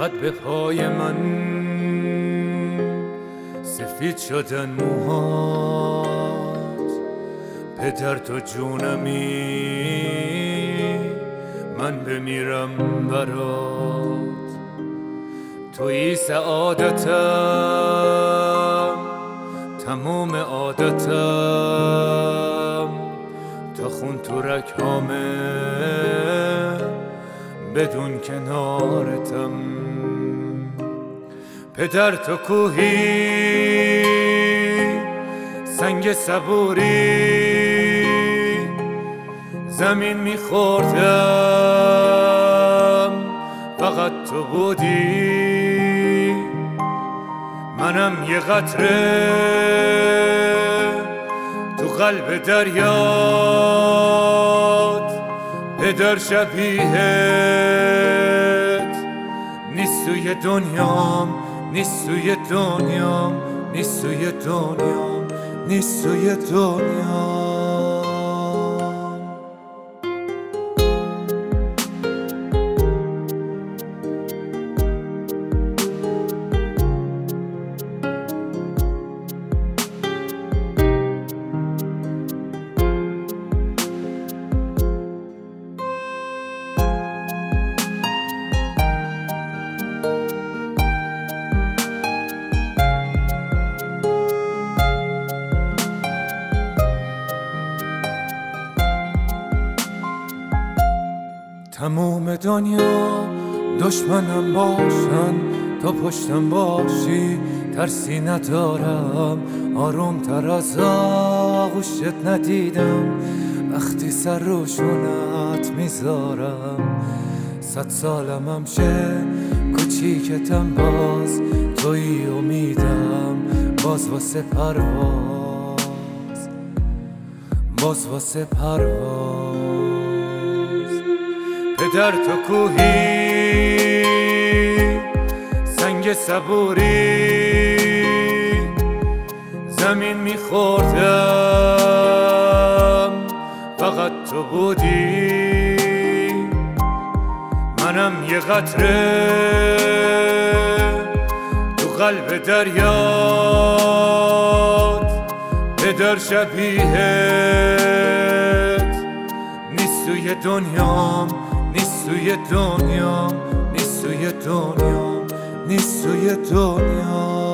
فقط به پای من سفید شدن موهات. پدر تو جونمی، من بمیرم برات. تویی سعادتم، تموم عادتم، تا خون تو رگ‌هامه بدون کنارتم. پدر تو کوهی، سنگ صبوری، زمین میخوردم فقط تو بودی. منم یه قطره تو قلب دریات. پدر شبیهت نیست توی دنیام، نیست توی دنیام، نیست توی دنیام، نیست توی دنیام. تموم دنیا دشمنم باشن، تو پشتم باشی ترسی ندارم. آروم تر از آغوشت ندیدم، وقتی سر روشونت میذارم. 100 سالم هم شه کوچیکتم، باز توی امیدم، باز واسه پرواز، باز واسه پرواز. پدر تو کوهی، سنگ صبوری، زمین میخوردم فقط تو بودی. منم یه قطره تو قلب دریات. پدر شبیهت نیست توی دنیام، نیست توی دنیام، نیست توی دنیام، نیست توی دنیام.